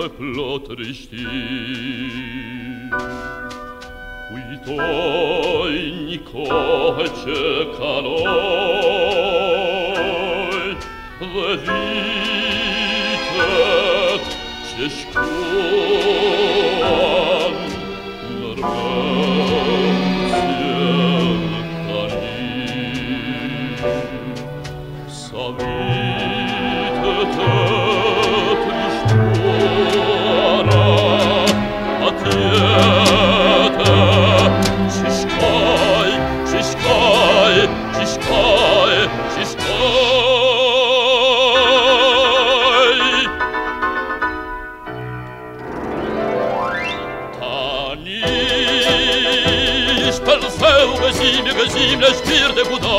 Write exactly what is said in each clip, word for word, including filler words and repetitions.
plotryści. Uitoi Nicole Cecanoi, the vitet Ceșcuan, Norvențien canin. Sa vitete tristuara, atiete, Cișcai, cișcai, cișcai, cișcai. Tanis per seu găzime, găzime, șpir de Buda,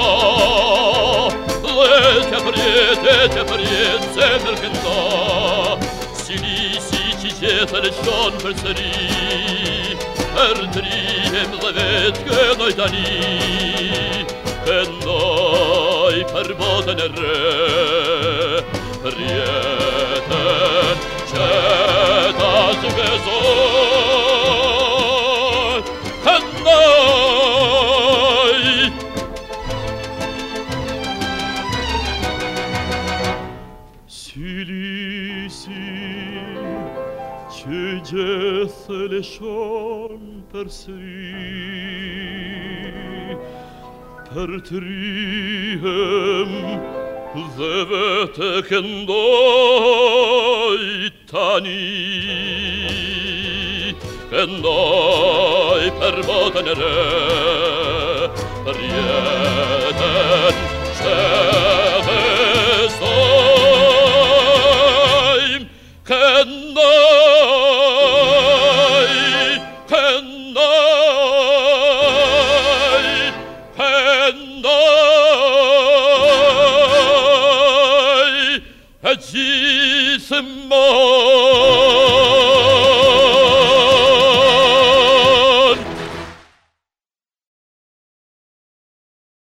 le-te priet, te priet, zemel cânta, Silisi, cigetele și-on per sări, per triem levet che noi dani, che noi per boten re, prieten, cetas vezoi, che noi Silisi, cigetele și-on per sri, per triem levete che noi tani, che noi per botenere, prieten, cevesoim, che noi, che noi, che noi, agissimo